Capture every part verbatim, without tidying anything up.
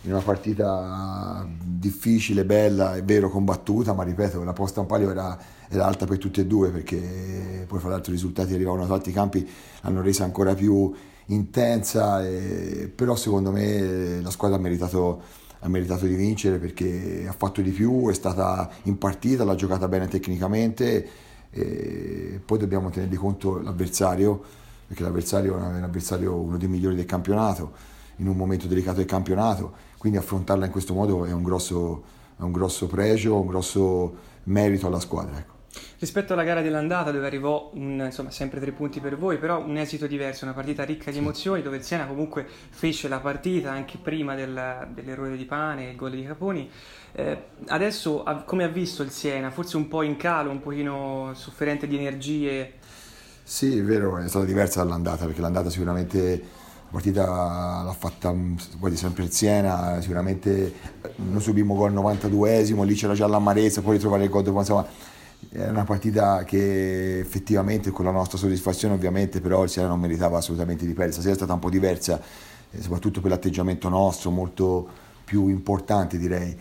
in una partita difficile, bella, è vero, combattuta, ma ripeto, la posta in palio era, era alta per tutti e due, perché poi fra l'altro i risultati arrivavano da altri campi, l'hanno resa ancora più intensa, e, però secondo me la squadra ha meritato, ha meritato di vincere, perché ha fatto di più, è stata in partita, l'ha giocata bene tecnicamente, e poi dobbiamo tenere di conto l'avversario, perché l'avversario è un avversario, uno dei migliori del campionato, in un momento delicato del campionato, quindi affrontarla in questo modo è un grosso, è un grosso pregio, un grosso merito alla squadra, ecco. Rispetto alla gara dell'andata, dove arrivò un, insomma, sempre tre punti per voi, però un esito diverso, una partita ricca di emozioni, dove il Siena comunque fece la partita anche prima del, dell'errore di Pane, il gol di Caponi. Eh, adesso come ha visto il Siena? Forse un po' in calo, un pochino sofferente di energie? Sì, è vero, è stata diversa dall'andata, perché l'andata sicuramente la partita l'ha fatta quasi sempre il Siena, sicuramente non subimmo gol al novantaduesimo, lì c'era già l'amarezza, poi ritrovare il gol dopo, insomma è una partita che effettivamente, con la nostra soddisfazione ovviamente, però il Siena non meritava assolutamente di perdere. Stasera è stata un po' diversa, eh, soprattutto per l'atteggiamento nostro, molto più importante direi.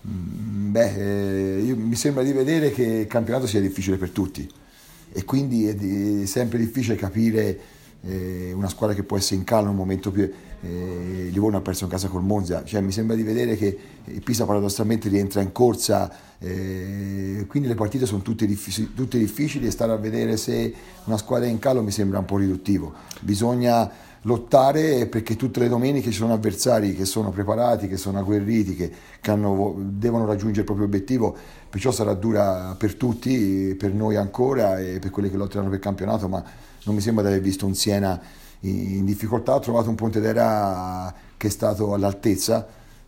Beh, eh, io, mi sembra di vedere che il campionato sia difficile per tutti, e quindi è, di, è sempre difficile capire eh, una squadra che può essere in calo in un momento più... Eh, Livorno ha perso in casa col Monza, cioè mi sembra di vedere che il Pisa paradossalmente rientra in corsa, eh, quindi le partite sono tutte, difficili, tutte difficili, e stare a vedere se una squadra è in calo mi sembra un po' riduttivo. Bisogna lottare, perché tutte le domeniche ci sono avversari che sono preparati, che sono agguerriti, che, che hanno, devono raggiungere il proprio obiettivo, perciò sarà dura per tutti, per noi ancora e per quelli che lotteranno per il campionato, ma non mi sembra di aver visto un Siena in difficoltà. Ho trovato un Pontedera che è stato all'altezza,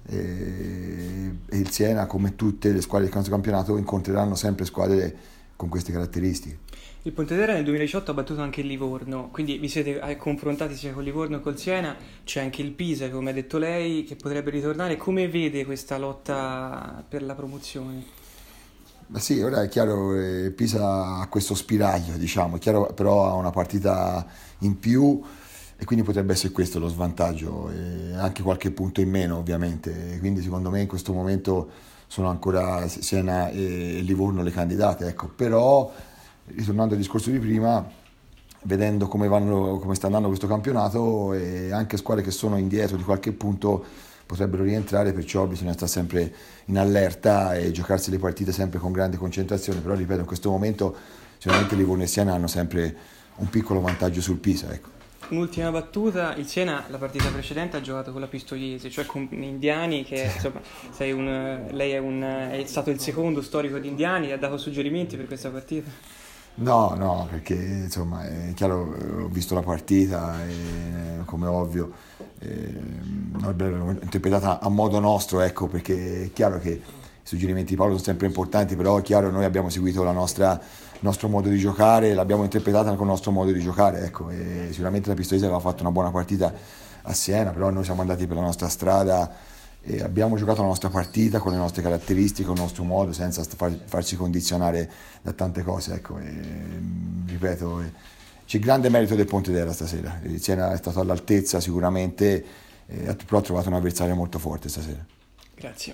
e, e il Siena, come tutte le squadre del campionato, incontreranno sempre squadre con queste caratteristiche. Il Pontedera nel duemiladiciotto ha battuto anche il Livorno, quindi vi siete confrontati sia con Livorno che col Siena. C'è anche il Pisa, come ha detto lei, che potrebbe ritornare. Come vede questa lotta per la promozione? Ma sì, ora è chiaro, eh, Pisa ha questo spiraglio, diciamo, è chiaro, però ha una partita in più, e quindi potrebbe essere questo lo svantaggio, e anche qualche punto in meno ovviamente, quindi secondo me in questo momento sono ancora Siena e Livorno le candidate, ecco. Però ritornando al discorso di prima, vedendo come, vanno, come sta andando questo campionato, e anche squadre che sono indietro di qualche punto potrebbero rientrare, perciò bisogna stare sempre in allerta e giocarsi le partite sempre con grande concentrazione. Però ripeto, in questo momento sicuramente Livorno e Siena hanno sempre un piccolo vantaggio sul Pisa, ecco. Un'ultima battuta: il Siena la partita precedente ha giocato con la Pistoiese, cioè con Indiani, che insomma sei un, lei è, un, è stato il secondo storico di Indiani, ha dato suggerimenti per questa partita? No, no, perché insomma è chiaro, ho visto la partita e, come ovvio, eh, l'abbiamo interpretata a modo nostro, ecco, perché è chiaro che i suggerimenti di Paolo sono sempre importanti, però è chiaro, noi abbiamo seguito la nostra, il nostro modo di giocare, l'abbiamo interpretata con il nostro modo di giocare, ecco, e sicuramente la Pistoiese aveva fatto una buona partita a Siena, però noi siamo andati per la nostra strada e abbiamo giocato la nostra partita con le nostre caratteristiche, con il nostro modo, senza far, farci condizionare da tante cose, ecco. E, ripeto, c'è grande merito del Pontedera stasera, il Siena è stato all'altezza sicuramente, eh, però ha trovato un avversario molto forte stasera. Grazie.